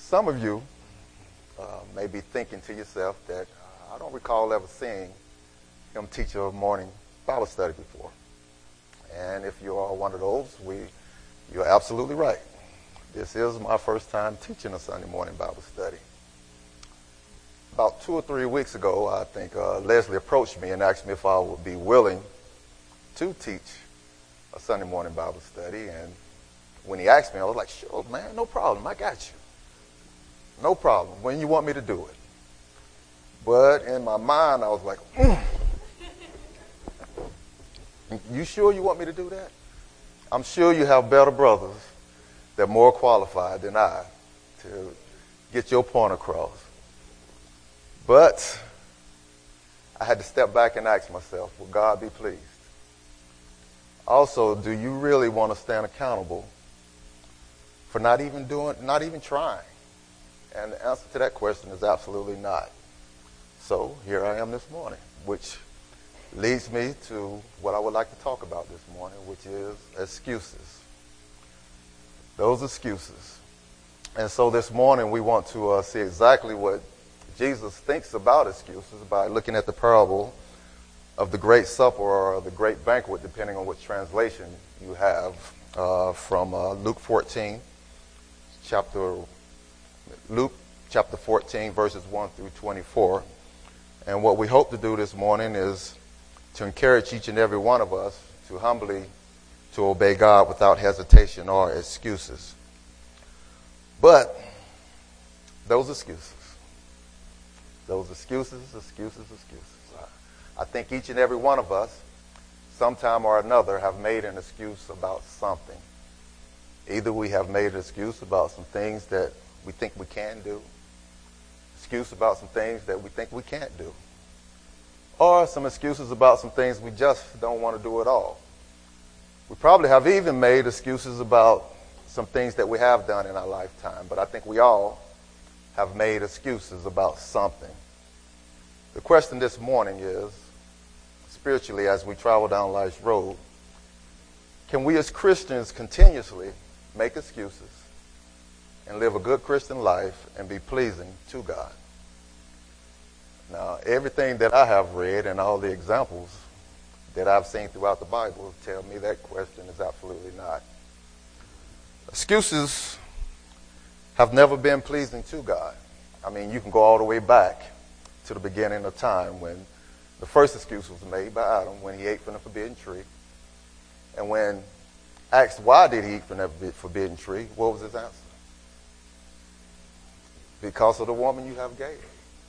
Some of you may be thinking to yourself that I don't recall ever seeing him teach a morning Bible study before. And if you are one of those, you're absolutely right. This is my first time teaching a Sunday morning Bible study. About 2 or 3 weeks ago, I think Leslie approached me and asked me if I would be willing to teach a Sunday morning Bible study. And when he asked me, I was like, sure, man, no problem. I got you. No problem. When you want me to do it. But in my mind, I was like, You sure you want me to do that? I'm sure you have better brothers that are more qualified than I to get your point across. But I had to step back and ask myself, will God be pleased? Also, do you really want to stand accountable for not even trying? And the answer to that question is absolutely not. So here I am this morning, which leads me to what I would like to talk about this morning, which is excuses. Those excuses. And so this morning we want to see exactly what Jesus thinks about excuses by looking at the parable of the Great Supper or the Great Banquet, depending on which translation you have, from Luke chapter 14, verses 1 through 24. And what we hope to do this morning is to encourage each and every one of us to humbly to obey God without hesitation or excuses. But those excuses. I think each and every one of us, sometime or another, have made an excuse about something. Either we have made an excuse about some things that we think we can do, excuse about some things that we think we can't do, or some excuses about some things we just don't want to do at all. We probably have even made excuses about some things that we have done in our lifetime, but I think we all have made excuses about something. The question this morning is, spiritually, as we travel down life's road, can we as Christians continuously make excuses and live a good Christian life and be pleasing to God? Now, everything that I have read and all the examples that I've seen throughout the Bible tell me that question is absolutely not. Excuses have never been pleasing to God. I mean, you can go all the way back to the beginning of time when the first excuse was made by Adam when he ate from the forbidden tree. And when asked why did he eat from that forbidden tree, what was his answer? Because of the woman you have gave.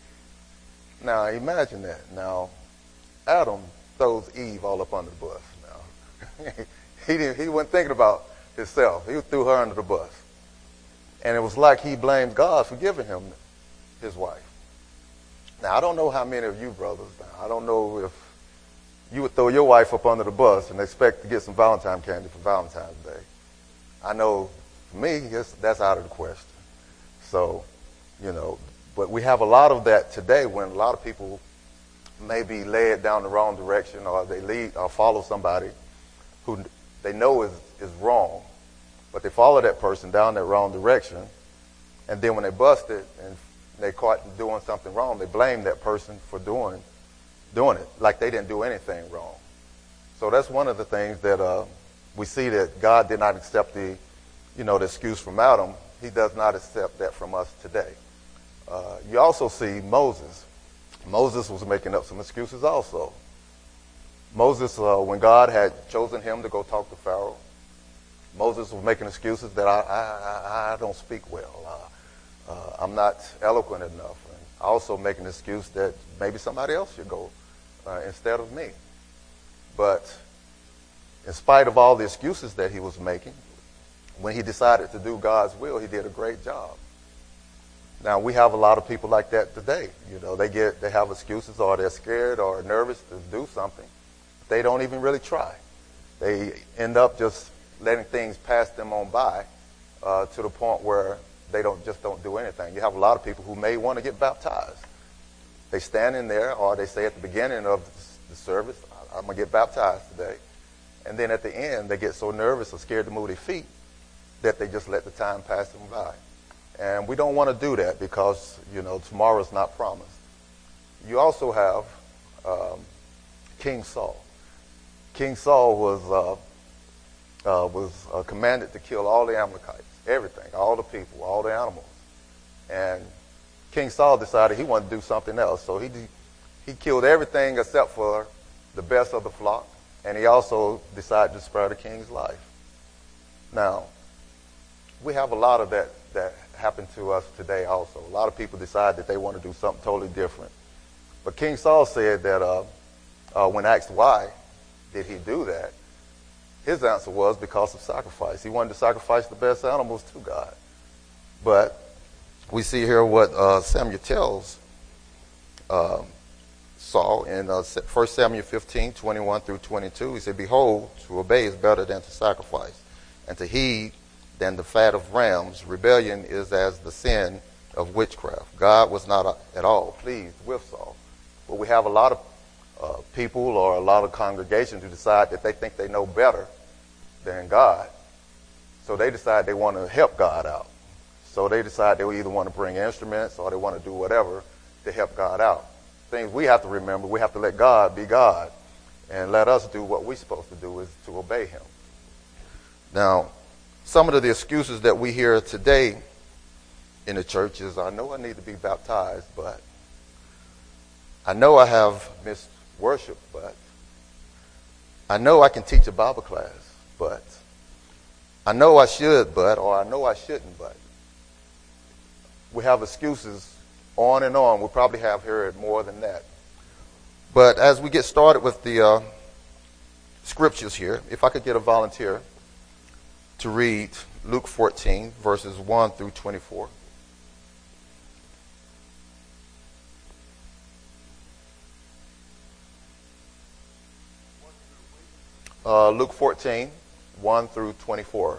Now, imagine that. Now, Adam throws Eve all up under the bus. Now, he wasn't thinking about himself. He threw her under the bus. And it was like he blamed God for giving him his wife. Now, I don't know how many of you brothers, I don't know if you would throw your wife up under the bus and expect to get some Valentine candy for Valentine's Day. I know for me, that's out of the question. So, but we have a lot of that today when a lot of people may be led down the wrong direction, or they lead or follow somebody who they know is wrong, but they follow that person down that wrong direction, and then when they bust it and they caught doing something wrong, they blame that person for doing it like they didn't do anything wrong. So that's one of the things that we see that God did not accept the excuse from Adam. He does not accept that from us today. You also see Moses. Moses was making up some excuses also. Moses, when God had chosen him to go talk to Pharaoh, Moses was making excuses that I don't speak well. I'm not eloquent enough. And also making an excuse that maybe somebody else should go instead of me. But in spite of all the excuses that he was making, when he decided to do God's will, he did a great job. Now, we have a lot of people like that today. They have excuses, or they're scared or nervous to do something. They don't even really try. They end up just letting things pass them on by to the point where they don't do anything. You have a lot of people who may want to get baptized. They stand in there, or they say at the beginning of the service, I'm going to get baptized today. And then at the end, they get so nervous or scared to move their feet that they just let the time pass them by. And we don't want to do that because, tomorrow's not promised. You also have King Saul. King Saul was commanded to kill all the Amalekites, everything, all the people, all the animals. And King Saul decided he wanted to do something else. So he killed everything except for the best of the flock. And he also decided to spare the king's life. Now, we have a lot of that happened to us today also. A lot of people decide that they want to do something totally different. But King Saul said that when asked why did he do that, his answer was because of sacrifice. He wanted to sacrifice the best animals to God. But we see here what Samuel tells Saul in 1 Samuel 15, 21 through 22. He said, "Behold, to obey is better than to sacrifice, and to heed than the fat of rams. Rebellion is as the sin of witchcraft." God was not at all pleased with Saul. But we have a lot of people or a lot of congregations who decide that they think they know better than God. So they decide they want to help God out. So they decide they either want to bring instruments or they want to do whatever to help God out. Things we have to remember, we have to let God be God and let us do what we're supposed to do, is to obey him. Now, some of the excuses that we hear today in the church is, I know I need to be baptized, but I know I have missed worship, but I know I can teach a Bible class, but I know I should, but, or I know I shouldn't, but. We have excuses on and on. We probably have heard more than that. But as we get started with the scriptures here, if I could get a volunteer to read Luke 14, verses 1 through 24. Luke 14, 1 through 24.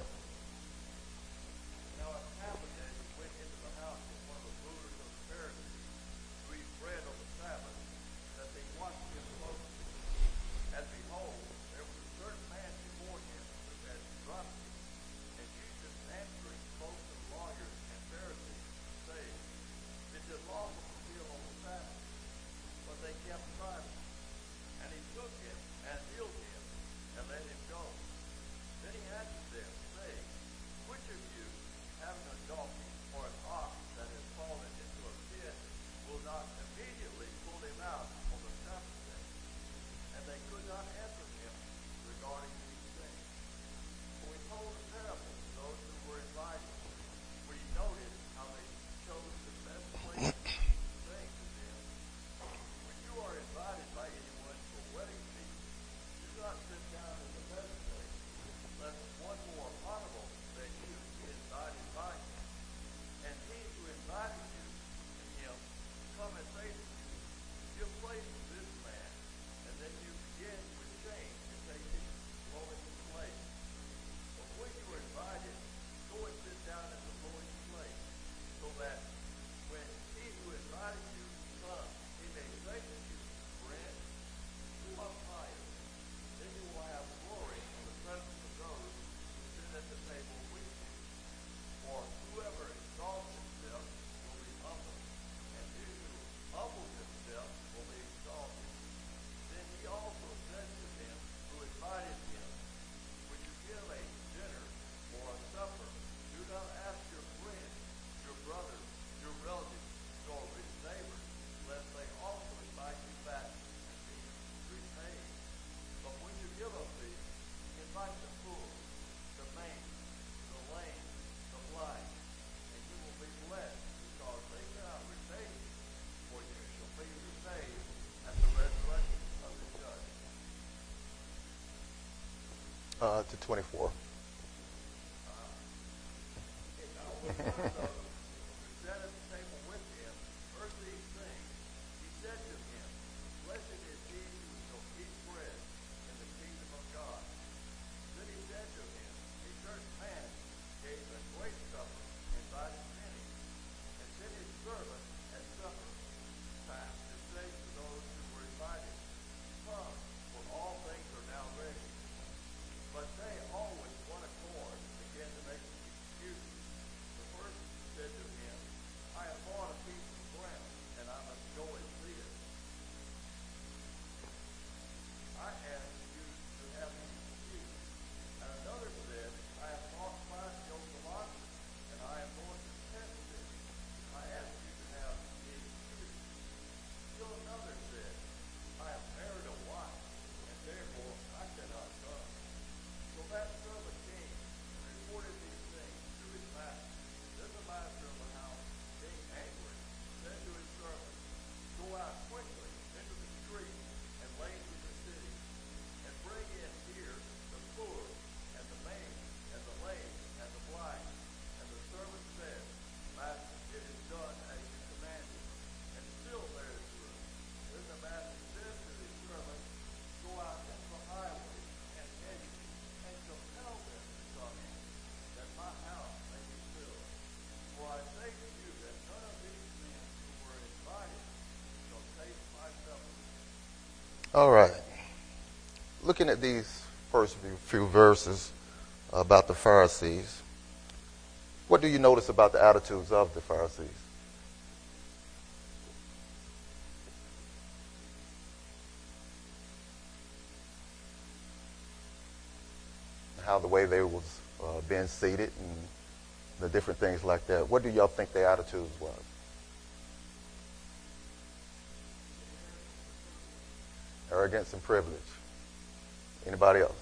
To 24. All right. Looking at these first few verses about the Pharisees, what do you notice about the attitudes of the Pharisees? How the way they was being seated and the different things like that. What do y'all think their attitudes was? Arrogance and privilege. Anybody else?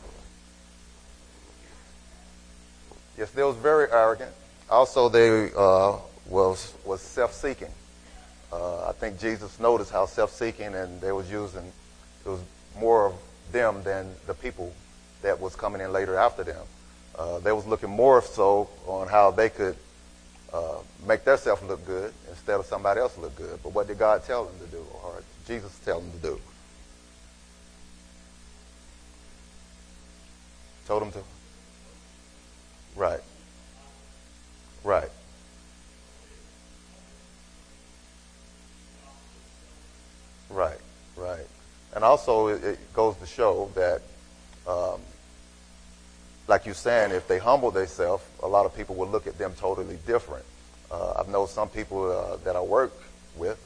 Yes, they was very arrogant. Also, they was self-seeking. I think Jesus noticed how self-seeking, and they was using, it was more of them than the people that was coming in later after them. They was looking more so on how they could make themselves look good instead of somebody else look good. But what did God tell them to do, or Jesus tell them to do? Told them to? Right. Right. Right. Right. And also, it goes to show that, like you're saying, if they humble themselves, a lot of people will look at them totally different. I've known some people that I work with,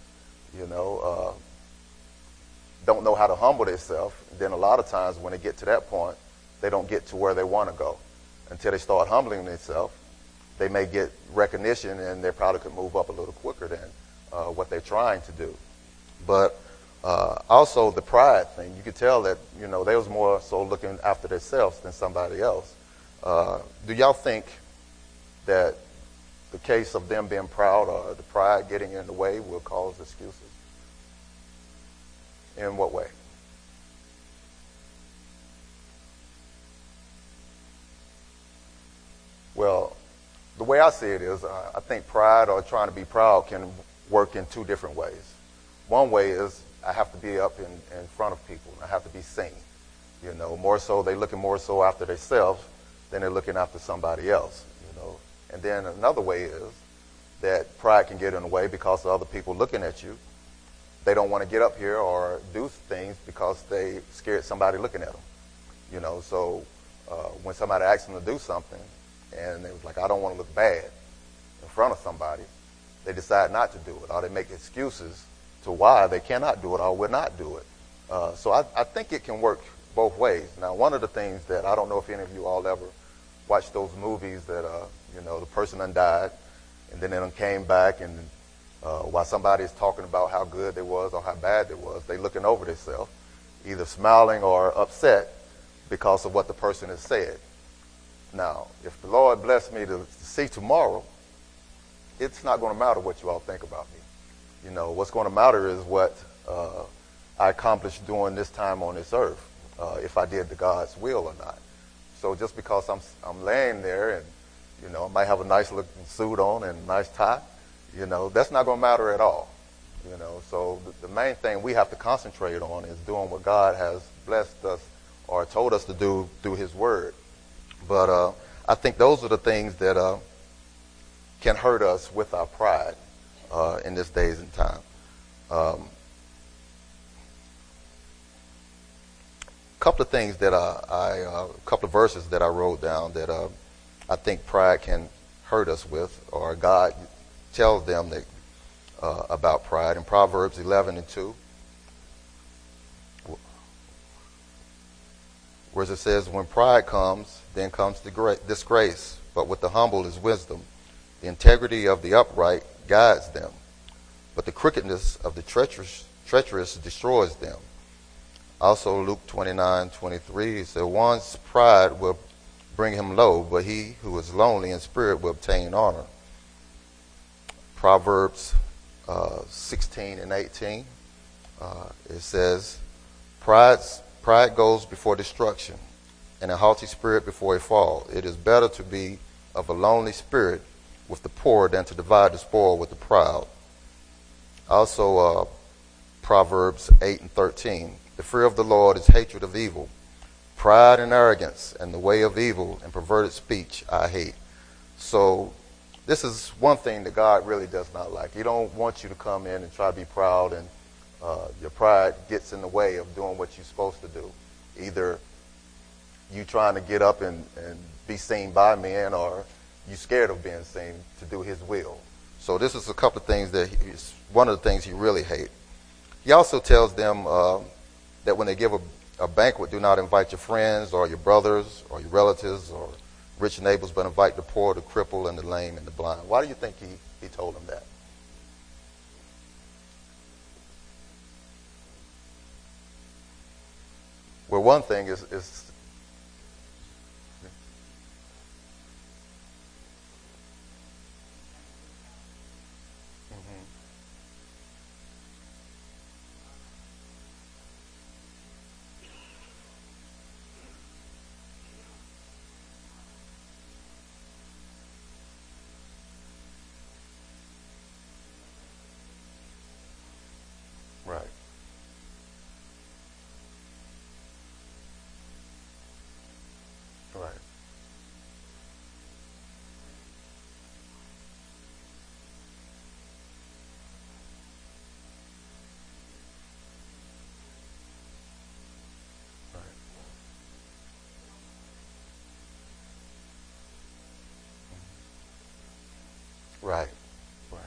don't know how to humble themselves. Then a lot of times when they get to that point, they don't get to where they want to go. Until they start humbling themselves, they may get recognition, and they probably could move up a little quicker than what they're trying to do. But also the pride thing, you could tell that, they was more so looking after themselves than somebody else. Do y'all think that the case of them being proud or the pride getting in the way will cause excuses? In what way? Well, the way I see it is, I think pride or trying to be proud can work in two different ways. One way is I have to be up in front of people. I have to be seen. More so they're looking more so after themselves than they're looking after somebody else. And then another way is that pride can get in the way because of other people looking at you. They don't want to get up here or do things because they scared somebody looking at them. So when somebody asks them to do something, and they was like, I don't want to look bad in front of somebody, they decide not to do it, or they make excuses to why they cannot do it or will not do it. So I think it can work both ways. Now, one of the things that I don't know if any of you all ever watched those movies that, the person done died, and then they done came back, and while somebody is talking about how good they was or how bad they was, they looking over themselves, either smiling or upset because of what the person has said. Now, if the Lord blessed me to see tomorrow, it's not going to matter what you all think about me. What's going to matter is what I accomplished during this time on this earth, if I did the God's will or not. So just because I'm laying there and, I might have a nice looking suit on and a nice tie, that's not going to matter at all. So the main thing we have to concentrate on is doing what God has blessed us or told us to do through his word. But I think those are the things that can hurt us with our pride in this days and time. A couple of things that a couple of verses that I wrote down that I think pride can hurt us with, or God tells them that about pride. In Proverbs 11:2, where it says, when pride comes, then comes the disgrace, but with the humble is wisdom. The integrity of the upright guides them, but the crookedness of the treacherous destroys them. Also, Luke 29:23 says, one's pride will bring him low, but he who is lonely in spirit will obtain honor. Proverbs 16:18, it says, pride goes before destruction, and a haughty spirit before a fall. It is better to be of a lonely spirit with the poor than to divide the spoil with the proud. Also, Proverbs 8:13, the fear of the Lord is hatred of evil. Pride and arrogance and the way of evil and perverted speech I hate. So this is one thing that God really does not like. He don't want you to come in and try to be proud and Your pride gets in the way of doing what you're supposed to do. Either you trying to get up and be seen by men, or you scared of being seen to do his will. So this is a couple of things that one of the things he really hates. He also tells them that when they give a banquet, do not invite your friends or your brothers or your relatives or rich neighbors, but invite the poor, the crippled, and the lame, and the blind. Why do you think he told them that? Well, one thing is Mhm. Right, right, right, right,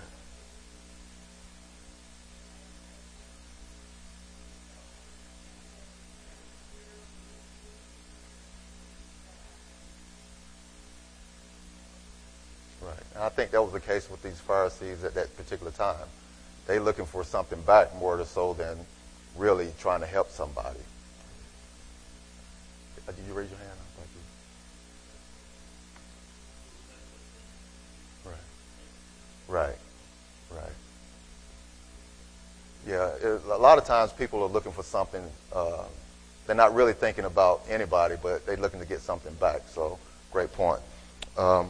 right. And I think that was the case with these Pharisees at that particular time. They looking for something back more so than really trying to help somebody. Did you raise your hand? Thank you. Right, right, right. Yeah, a lot of times people are looking for something. They're not really thinking about anybody, but they're looking to get something back. So, great point. Um,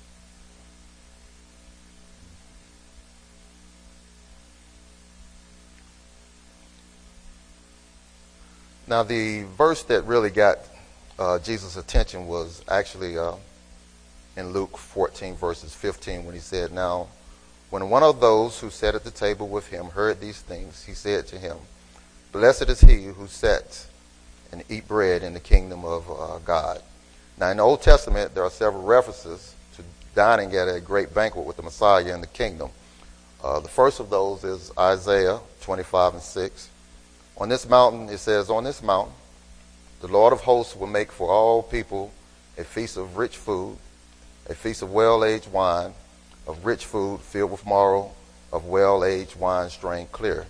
Now, the verse that really got Jesus' attention was actually in Luke 14, verses 15, when he said, "Now, when one of those who sat at the table with him heard these things, he said to him, 'Blessed is he who sits and eat bread in the kingdom of God.'" Now, in the Old Testament, there are several references to dining at a great banquet with the Messiah in the kingdom. The first of those is Isaiah 25 and 6. On this mountain, it says, "On this mountain, the Lord of hosts will make for all people a feast of rich food, a feast of well-aged wine, of rich food filled with marrow, of well-aged wine strained clear."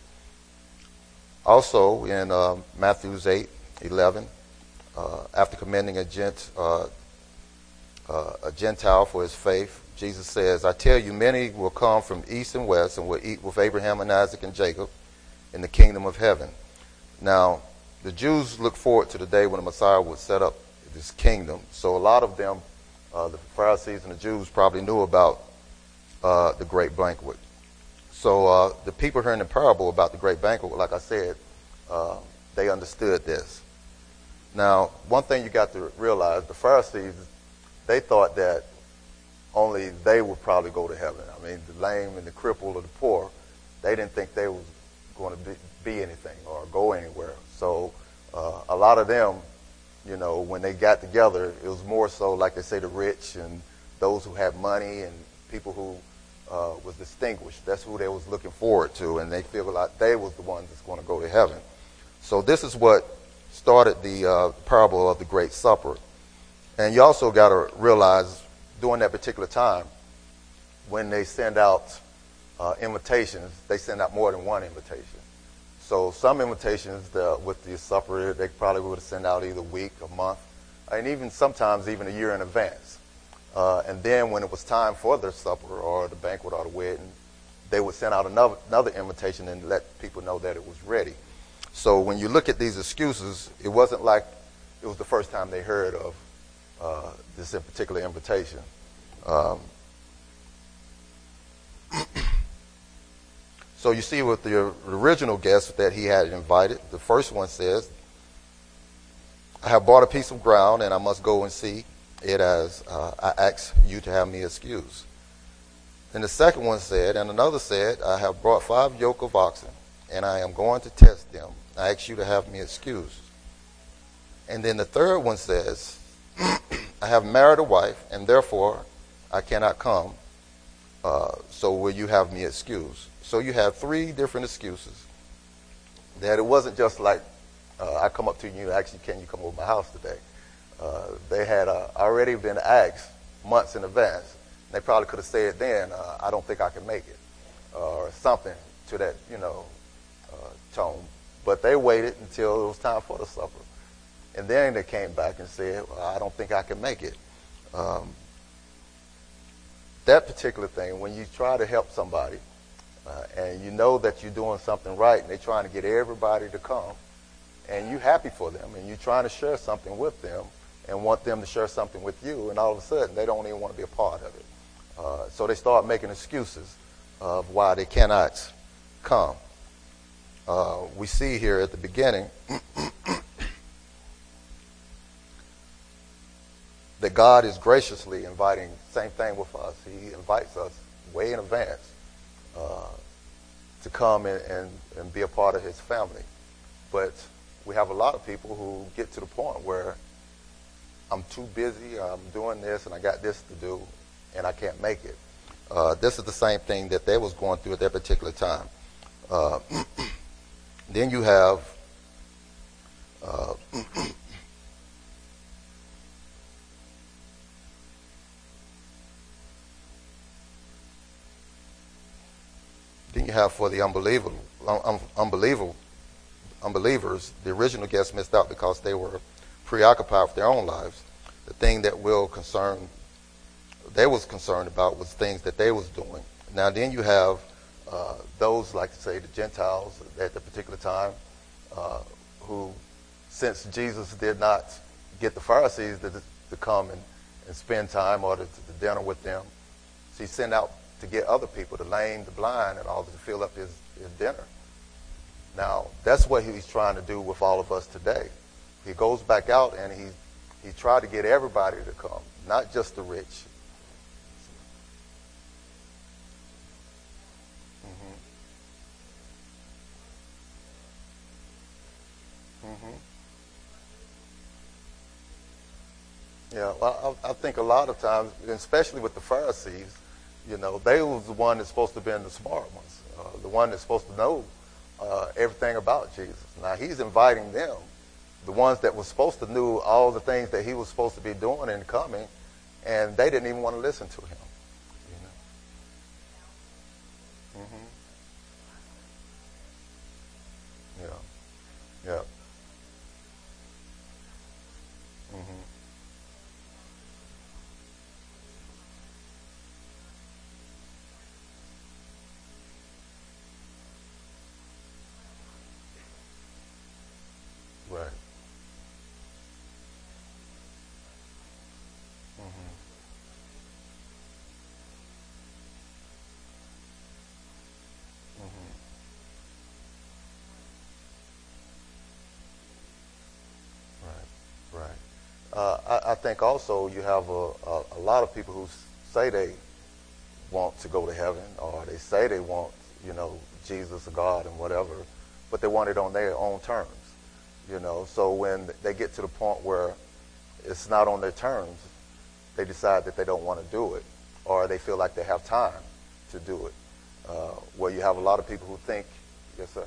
Also in Matthew 8:11, after commending a Gentile for his faith, Jesus says, "I tell you, many will come from east and west and will eat with Abraham and Isaac and Jacob in the kingdom of heaven." Now, the Jews look forward to the day when the Messiah would set up this kingdom. So a lot of them, the Pharisees and the Jews, probably knew about the great banquet. So the people hearing the parable about the great banquet, like I said, they understood this. Now, one thing you got to realize, the Pharisees, they thought that only they would probably go to heaven. I mean, the lame and the crippled or the poor, they didn't think they was going to be anything or go anywhere. So a lot of them, when they got together, it was more so, like they say, the rich and those who had money and people who was distinguished. That's who they was looking forward to, and they feel like they was the ones that's going to go to heaven. So this is what started the parable of the Great Supper. And you also got to realize, during that particular time, when they send out invitations, they send out more than one invitation. So some invitations with the supper, they probably would have sent out either a week, a month, and even sometimes even a year in advance. And then when it was time for the supper or the banquet or the wedding, they would send out another invitation and let people know that it was ready. So when you look at these excuses, it wasn't like it was the first time they heard of this in particular invitation. So you see with the original guest that he had invited, the first one says, "I have bought a piece of ground and I must go and see it, as I ask you to have me excused." And the second one said, and another said, "I have brought 5 yoke of oxen and I am going to test them. I ask you to have me excused. And then the third one says, I have married a wife, and therefore I cannot come. So will you have me excused? So you have three different excuses. That it wasn't just like I come up to you and ask you, can you come over my house today? They had already been asked months in advance. They probably could have said then, I don't think I can make it, or something to that, tone. But they waited until it was time for the supper. And then they came back and said, well, I don't think I can make it. That particular thing, when you try to help somebody, and you know that you're doing something right, and they're trying to get everybody to come, and you're happy for them, and you're trying to share something with them, and want them to share something with you, and all of a sudden, they don't even want to be a part of it. So they start making excuses of why they cannot come. We see here at the beginning that God is graciously inviting, same thing with us. He invites us way in advance to come and be a part of his family. But we have a lot of people who get to the point where I'm too busy, I'm doing this, and I got this to do, and I can't make it. This is the same thing that they was going through at that particular time. Then you have for the unbelievers, the original guests missed out because they were preoccupied with their own lives. The thing that they was concerned about was things that they was doing. Now then you have those, like to say, the Gentiles at the particular time, who, since Jesus did not get the Pharisees to come and spend time or to dinner with them, so he sent out to get other people, the lame, the blind, and all, to fill up his dinner. Now, that's what he's trying to do with all of us today. He goes back out and he tried to get everybody to come, not just the rich. Yeah, well, I think a lot of times, especially with the Pharisees, they was the one that's supposed to be the smart ones, the one that's supposed to know everything about Jesus. Now he's inviting them, the ones that were supposed to know all the things that he was supposed to be doing and coming, and they didn't even want to listen to him. Yeah, yeah. Right. Right. Right. I think also you have a lot of people who say they want to go to heaven, or they say they want, Jesus or God and whatever, but they want it on their own terms. So when they get to the point where it's not on their terms, they decide that they don't want to do it, or they feel like they have time to do it. Where you have a lot of people who think, yes, sir.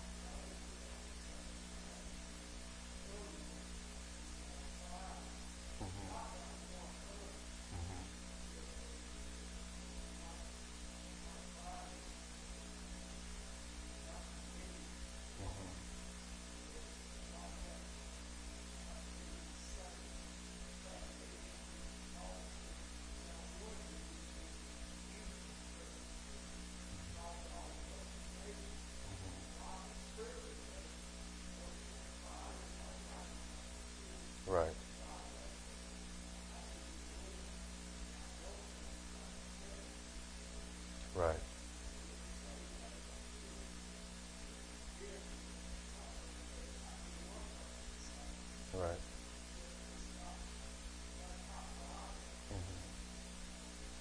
Right. Right. Right.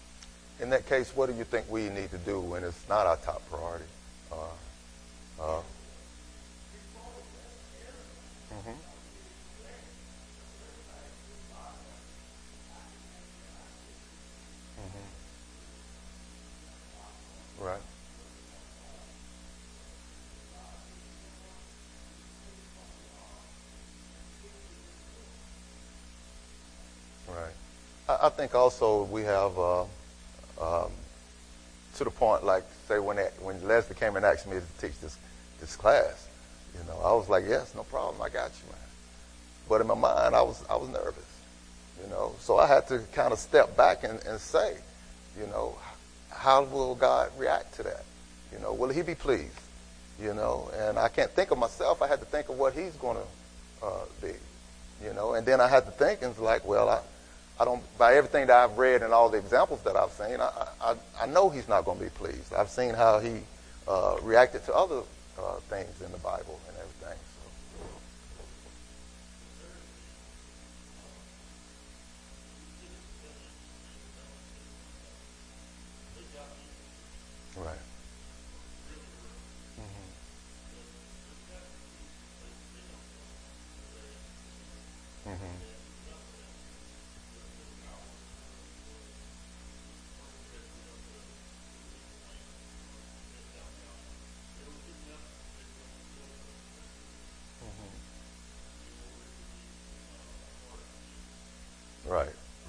In that case, what do you think we need to do when it's not our top priority? I think also we have um, to the point, like say when Leslie came and asked me to teach this class, I was like, yes, no problem, I got you, man. But in my mind, I was nervous, So I had to kind of step back and say, you know, how will God react to that? Will He be pleased? And I can't think of myself. I had to think of what He's going to be, And then I had to think, and it's like, well, I don't. By everything that I've read and all the examples that I've seen, I know He's not going to be pleased. I've seen how He reacted to other things in the Bible and everything. So. Right. Hmm. Hmm. Right.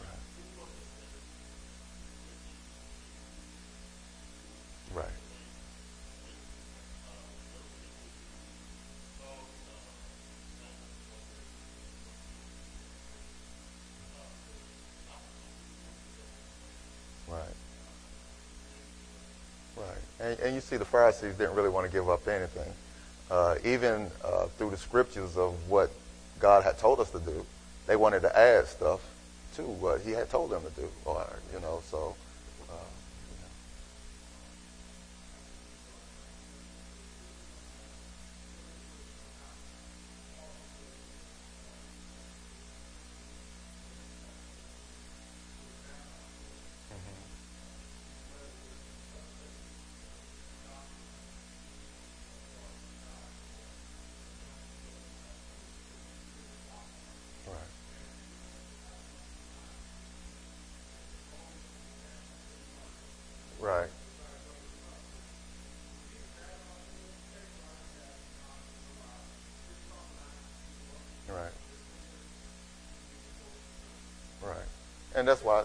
Right. Right. Right. Right. And you see, the Pharisees didn't really want to give up anything. Even through the scriptures of what God had told us to do, they wanted to add stuff to what He had told them to do. Or, so. Uh, right. Right. Right. Right. And that's why.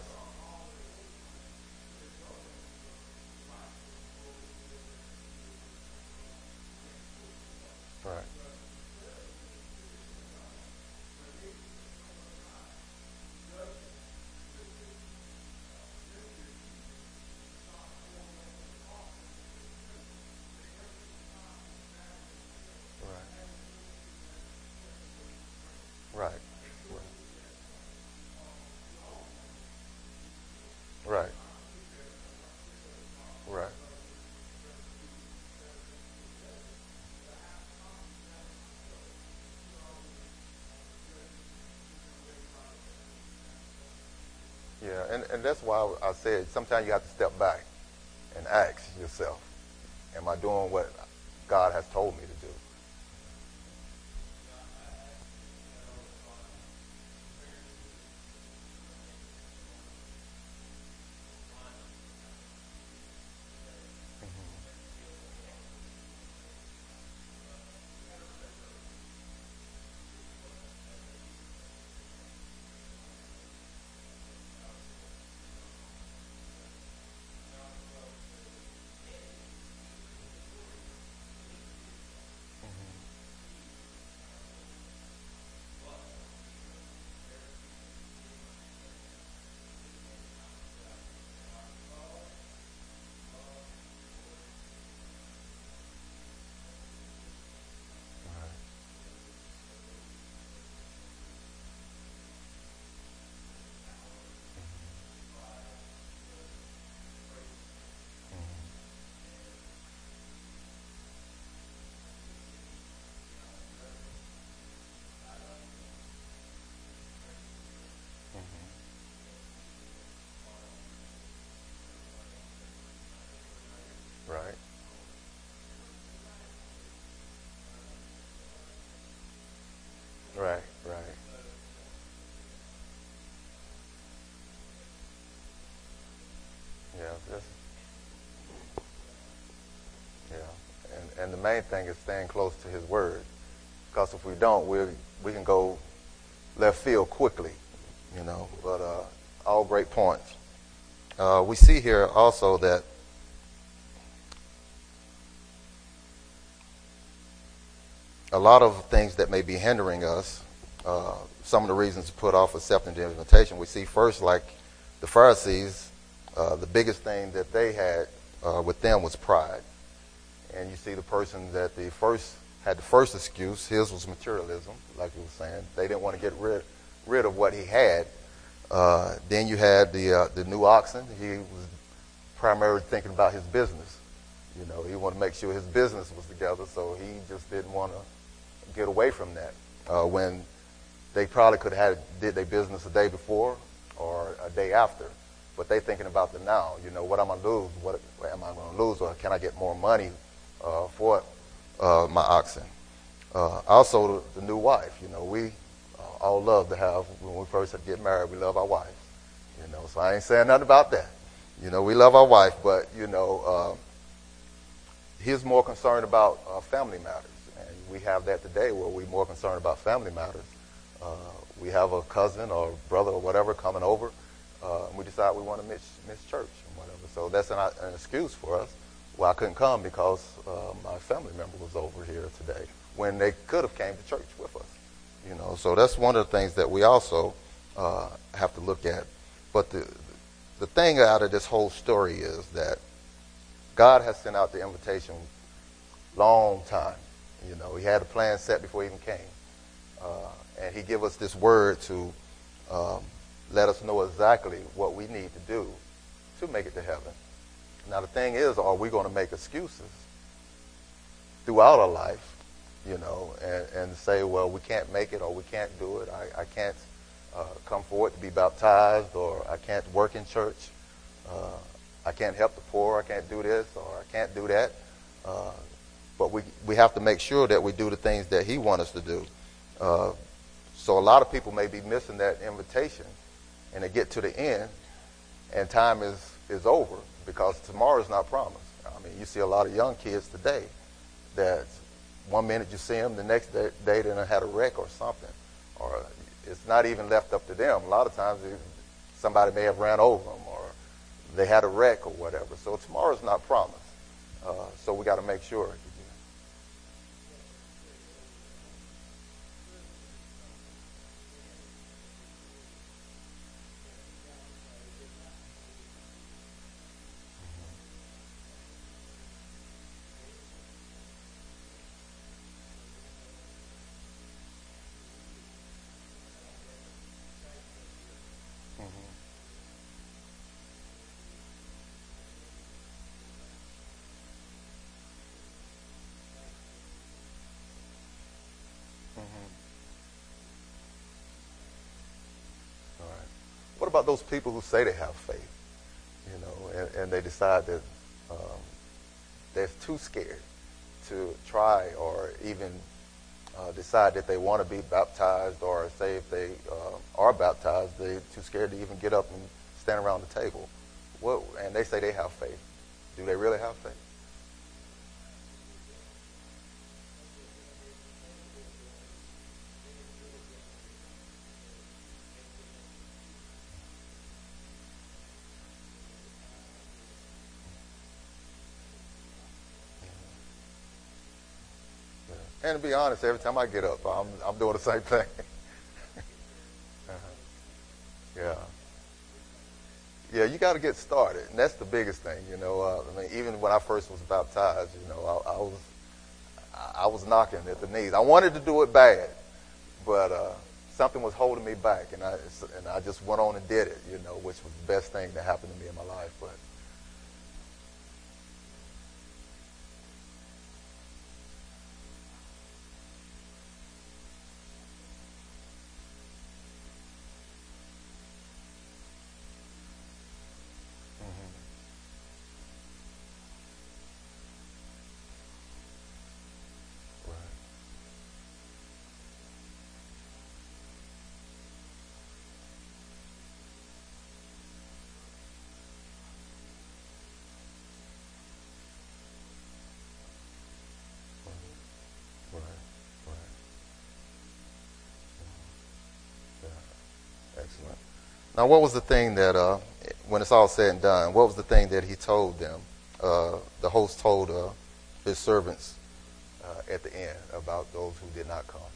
Right. Right. Right. Right. Right. Yeah. And that's why I said sometimes you have to step back and ask yourself, am I doing what God has told me to do? Right. Right. Right. Yeah. Yeah. And the main thing is staying close to His Word, because if we don't, we can go left field quickly, But all great points. We see here also that a lot of things that may be hindering us, some of the reasons to put off accepting the invitation, we see first, like the Pharisees, the biggest thing that they had with them was pride. And you see the person that had the first excuse, his was materialism, like you were saying. They didn't want to get rid of what he had. Then you had the new oxen. He was primarily thinking about his business. You know, he wanted to make sure his business was together, so he just didn't want to get away from that. When they probably could have did their business a day before or a day after, but they thinking about the now. You know, what am I lose? What am I going to lose? Or can I get more money for my oxen? Also, the new wife. You know, we all love to have, when we first get married, we love our wife. You know, so I ain't saying nothing about that. You know, we love our wife, but, you know, he's more concerned about family matters. And we have that today where we're more concerned about family matters. We have a cousin or brother or whatever coming over, and we decide we want to miss church and whatever. So that's an excuse for us. Well, I couldn't come because my family member was over here today, when they could have came to church with us. You know, so that's one of the things that we also have to look at. But the thing out of this whole story is that God has sent out the invitation long time. You know, he had a plan set before he even came. And he gave us this word to let us know exactly what we need to do to make it to heaven. Now, the thing is, are we going to make excuses throughout our life, you know, and say, well, we can't make it or we can't do it. I can't come forward to be baptized, or I can't work in church. I can't help the poor. I can't do this, or I can't do that. But we have to make sure that we do the things that he wants us to do. So a lot of people may be missing that invitation, and they get to the end, and time is over, because tomorrow is not promised. I mean, you see a lot of young kids today that one minute you see them, the next day they done had a wreck or something, or it's not even left up to them. A lot of times somebody may have ran over them, or they had a wreck or whatever. So tomorrow is not promised. So we got to make sure. All right. What about those people who say they have faith, you know, and they decide that they're too scared to try or even decide that they want to be baptized, or say if they are baptized, they're too scared to even get up and stand around the table. And they say they have faith. Do they really have faith? Yeah. And to be honest, every time I get up, I'm doing the same thing. Yeah. Yeah, you got to get started, and that's the biggest thing, you know. I mean, even when I first was baptized, you know, I was knocking at the knees. I wanted to do it bad, but something was holding me back, and I just went on and did it, you know, which was the best thing that happened to me in my life. But right. Now, what was the thing that, when it's all said and done, what was the thing that he told them? The host told his servants at the end about those who did not come.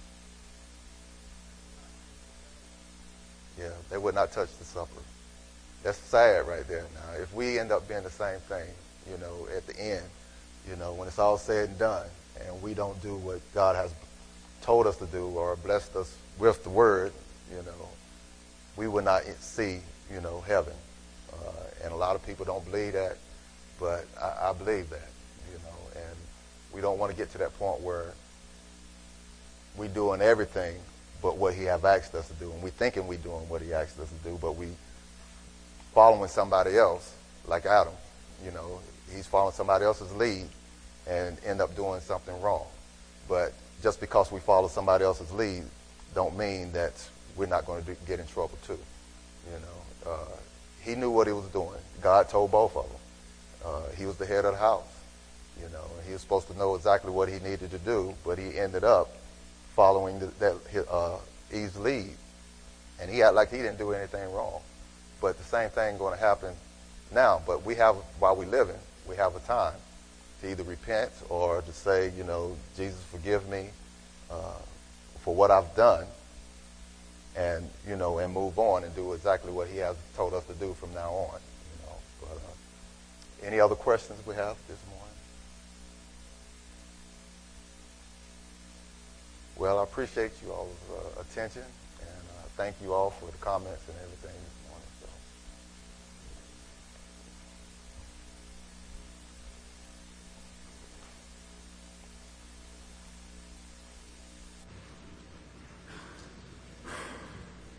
Yeah, they would not touch the supper. That's sad right there. Now, if we end up being the same thing, at the end, when it's all said and done, and we don't do what God has told us to do or blessed us with the word, we will not see, heaven. And a lot of people don't believe that, but I believe that, and we don't want to get to that point where we doing everything but what he have asked us to do, and we thinking we doing what he asked us to do, but we following somebody else, like Adam. He's following somebody else's lead and end up doing something wrong. But just because we follow somebody else's lead don't mean that we're not going to get in trouble too. He knew what he was doing. God told both of them. He was the head of the house. And he was supposed to know exactly what he needed to do, but he ended up following Eve's lead, and he acted like he didn't do anything wrong. But the same thing going to happen now. But while we're living, we have a time to either repent or to say, Jesus, forgive me for what I've done, and and move on and do exactly what he has told us to do from now on. But any other questions we have this morning? Well, I appreciate you all's attention, and thank you all for the comments and everything.